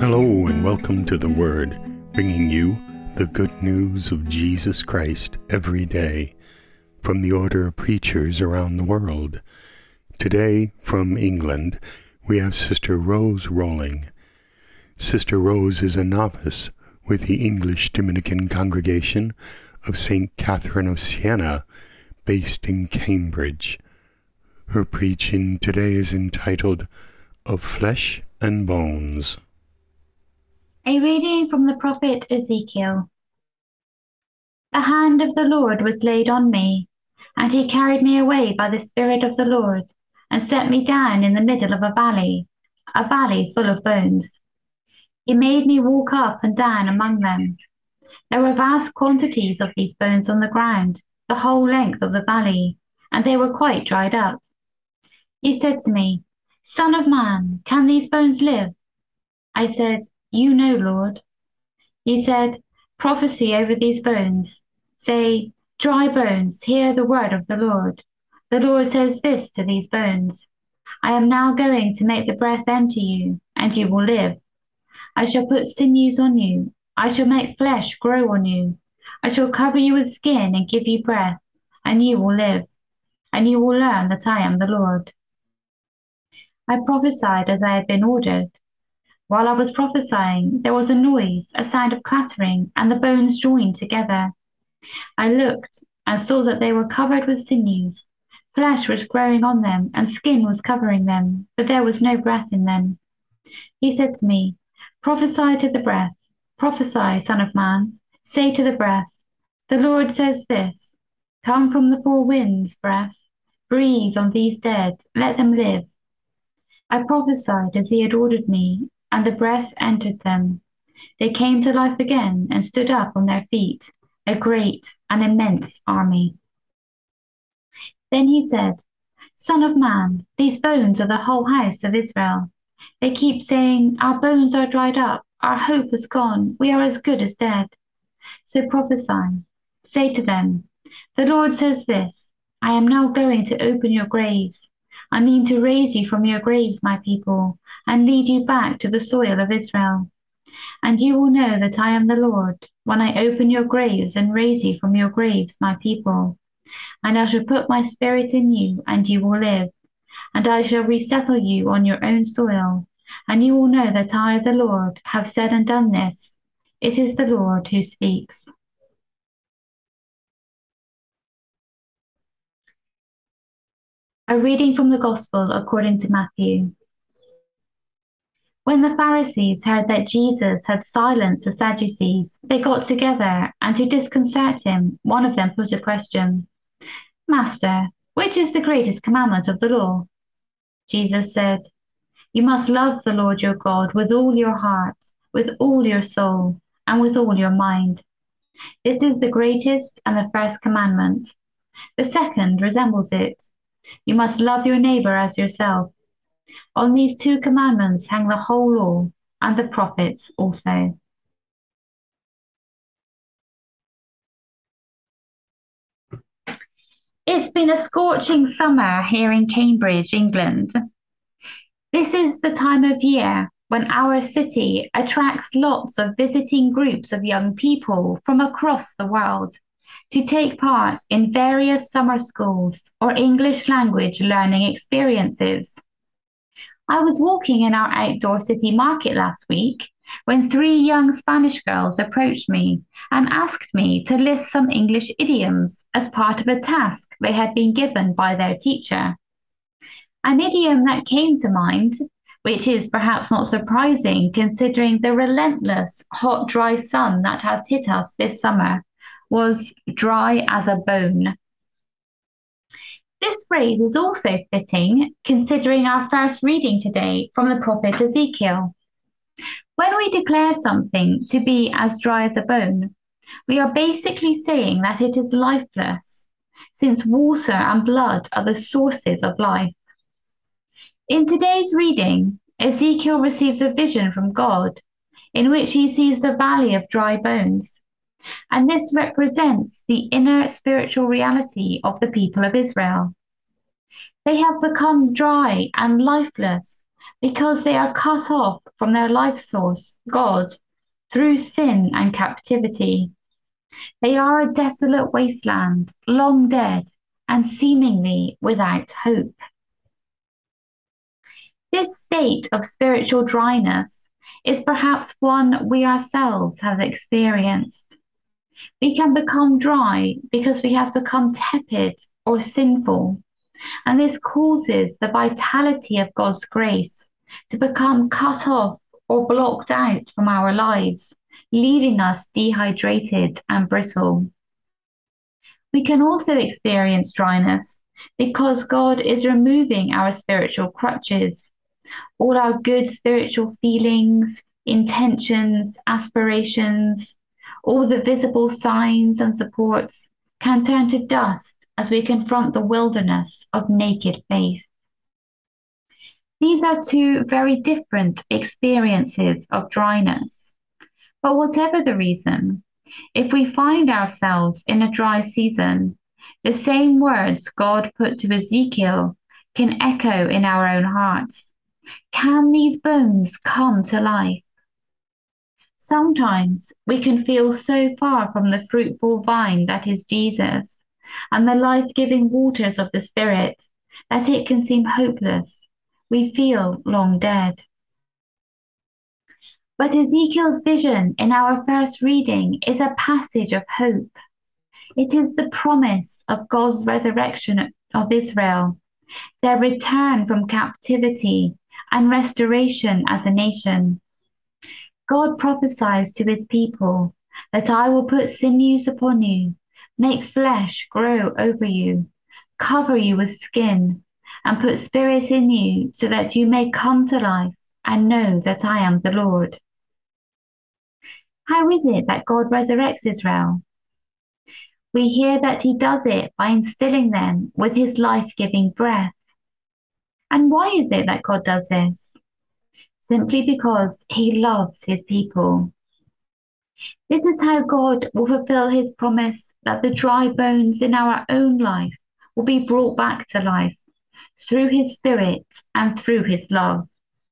Hello and welcome to The Word, bringing you the good news of Jesus Christ every day from the order of preachers around the world. Today, from England, we have Sister Rose Rolling. Sister Rose is a novice with the English Dominican congregation of St. Catherine of Siena, based in Cambridge. Her preaching today is entitled, Of Flesh and Bones. A reading from the prophet Ezekiel. The hand of the Lord was laid on me, and he carried me away by the Spirit of the Lord, and set me down in the middle of a valley full of bones. He made me walk up and down among them. There were vast quantities of these bones on the ground, the whole length of the valley, and they were quite dried up. He said to me, Son of man, can these bones live? I said, You know, Lord. He said, Prophesy over these bones. Say, Dry bones, hear the word of the Lord. The Lord says this to these bones. I am now going to make the breath enter you, and you will live. I shall put sinews on you. I shall make flesh grow on you. I shall cover you with skin and give you breath, and you will live. And you will learn that I am the Lord. I prophesied as I had been ordered. While I was prophesying, there was a noise, a sound of clattering, and the bones joined together. I looked and saw that they were covered with sinews. Flesh was growing on them, and skin was covering them, but there was no breath in them. He said to me, Prophesy to the breath. Prophesy, Son of man. Say to the breath, The Lord says this, Come from the four winds, breath. Breathe on these dead, let them live. I prophesied as he had ordered me, and the breath entered them. They came to life again and stood up on their feet, a great and immense army. Then he said, Son of man, these bones are the whole house of Israel. They keep saying, Our bones are dried up, our hope is gone, we are as good as dead. So prophesy, say to them, The Lord says this, I am now going to open your graves. I mean to raise you from your graves, my people, and lead you back to the soil of Israel. And you will know that I am the Lord, when I open your graves and raise you from your graves, my people. And I shall put my spirit in you, and you will live. And I shall resettle you on your own soil, and you will know that I, the Lord, have said and done this. It is the Lord who speaks. A reading from the Gospel according to Matthew. When the Pharisees heard that Jesus had silenced the Sadducees, they got together, and to disconcert him, one of them put a question. Master, which is the greatest commandment of the law? Jesus said, You must love the Lord your God with all your heart, with all your soul, and with all your mind. This is the greatest and the first commandment. The second resembles it. You must love your neighbor as yourself. On these two commandments hang the whole law and the prophets also. It's been a scorching summer here in Cambridge, England. This is the time of year when our city attracts lots of visiting groups of young people from across the world to take part in various summer schools or English language learning experiences. I was walking in our outdoor city market last week when 3 young Spanish girls approached me and asked me to list some English idioms as part of a task they had been given by their teacher. An idiom that came to mind, which is perhaps not surprising considering the relentless hot, dry sun that has hit us this summer, was dry as a bone. This phrase is also fitting considering our first reading today from the prophet Ezekiel. When we declare something to be as dry as a bone, we are basically saying that it is lifeless, since water and blood are the sources of life. In today's reading, Ezekiel receives a vision from God in which he sees the valley of dry bones. And this represents the inner spiritual reality of the people of Israel. They have become dry and lifeless because they are cut off from their life source, God, through sin and captivity. They are a desolate wasteland, long dead, and seemingly without hope. This state of spiritual dryness is perhaps one we ourselves have experienced. We can become dry because we have become tepid or sinful, and this causes the vitality of God's grace to become cut off or blocked out from our lives, leaving us dehydrated and brittle. We can also experience dryness because God is removing our spiritual crutches. All our good spiritual feelings, intentions, aspirations, all the visible signs and supports can turn to dust as we confront the wilderness of naked faith. These are two very different experiences of dryness. But whatever the reason, if we find ourselves in a dry season, the same words God put to Ezekiel can echo in our own hearts. Can these bones come to life? Sometimes we can feel so far from the fruitful vine that is Jesus and the life-giving waters of the Spirit that it can seem hopeless. We feel long dead. But Ezekiel's vision in our first reading is a passage of hope. It is the promise of God's resurrection of Israel, their return from captivity and restoration as a nation. God prophesies to his people that I will put sinews upon you, make flesh grow over you, cover you with skin, and put spirit in you so that you may come to life and know that I am the Lord. How is it that God resurrects Israel? We hear that he does it by instilling them with his life-giving breath. And why is it that God does this? Simply because he loves his people. This is how God will fulfill his promise that the dry bones in our own life will be brought back to life through his Spirit and through his love.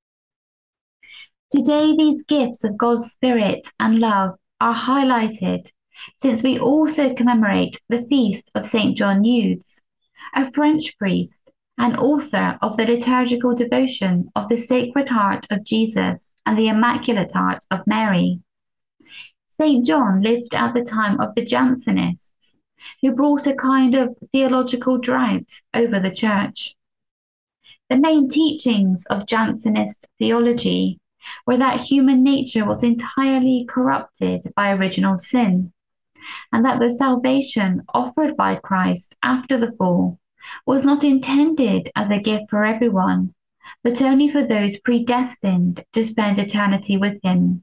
Today, these gifts of God's Spirit and love are highlighted since we also commemorate the feast of St. John Eudes, a French priest and author of the liturgical devotion of the Sacred Heart of Jesus and the Immaculate Heart of Mary. St. John lived at the time of the Jansenists, who brought a kind of theological drought over the Church. The main teachings of Jansenist theology were that human nature was entirely corrupted by original sin, and that the salvation offered by Christ after the fall was not intended as a gift for everyone, but only for those predestined to spend eternity with him.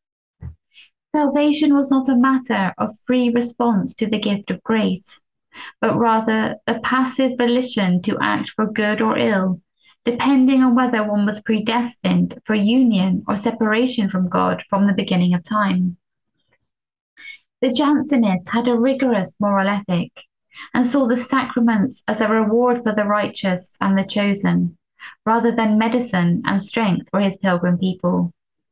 Salvation was not a matter of free response to the gift of grace, but rather the passive volition to act for good or ill, depending on whether one was predestined for union or separation from God from the beginning of time. The Jansenists had a rigorous moral ethic and saw the sacraments as a reward for the righteous and the chosen, rather than medicine and strength for his pilgrim people.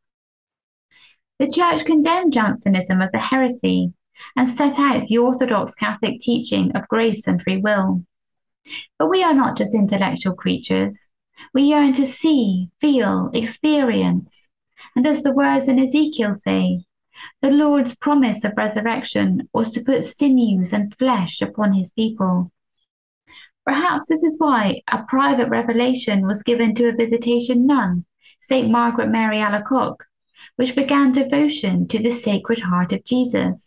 The Church condemned Jansenism as a heresy and set out the orthodox Catholic teaching of grace and free will. But we are not just intellectual creatures. We yearn to see, feel, experience. And as the words in Ezekiel say, the Lord's promise of resurrection was to put sinews and flesh upon his people. Perhaps this is why a private revelation was given to a visitation nun, St. Margaret Mary Alacoque, which began devotion to the Sacred Heart of Jesus.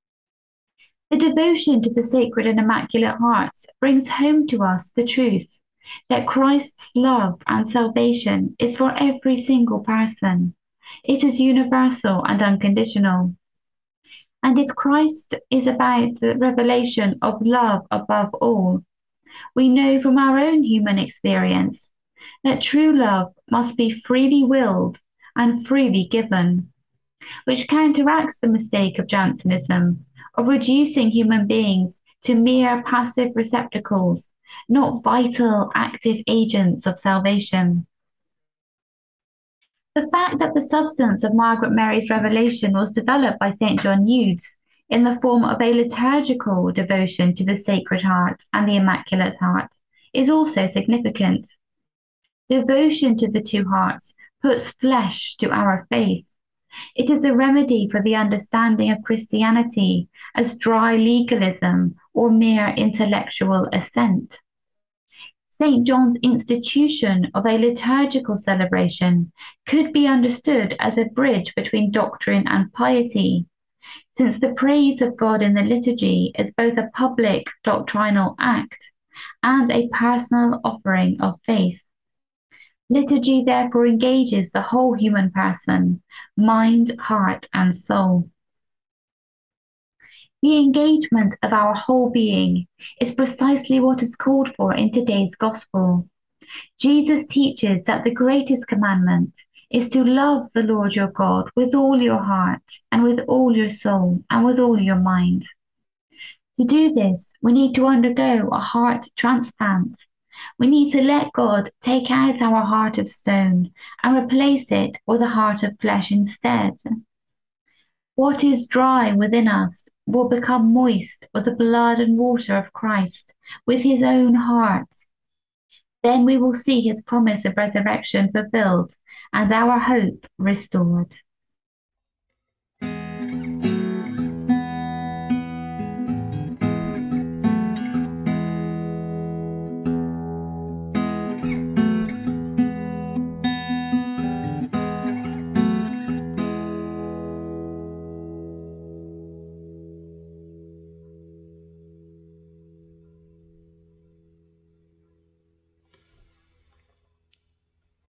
The devotion to the Sacred and Immaculate Hearts brings home to us the truth that Christ's love and salvation is for every single person. It is universal and unconditional. And if Christ is about the revelation of love above all, we know from our own human experience that true love must be freely willed and freely given, which counteracts the mistake of Jansenism of reducing human beings to mere passive receptacles, not vital, active agents of salvation. The fact that the substance of Margaret Mary's revelation was developed by St. John Eudes in the form of a liturgical devotion to the Sacred Heart and the Immaculate Heart is also significant. Devotion to the two hearts puts flesh to our faith. It is a remedy for the understanding of Christianity as dry legalism or mere intellectual assent. St. John's institution of a liturgical celebration could be understood as a bridge between doctrine and piety, since the praise of God in the liturgy is both a public doctrinal act and a personal offering of faith. Liturgy therefore engages the whole human person, mind, heart, and soul. The engagement of our whole being is precisely what is called for in today's gospel. Jesus teaches that the greatest commandment is to love the Lord your God with all your heart and with all your soul and with all your mind. To do this, we need to undergo a heart transplant. We need to let God take out our heart of stone and replace it with a heart of flesh instead. What is dry within us will become moist with the blood and water of Christ, with his own heart. Then we will see his promise of resurrection fulfilled and our hope restored.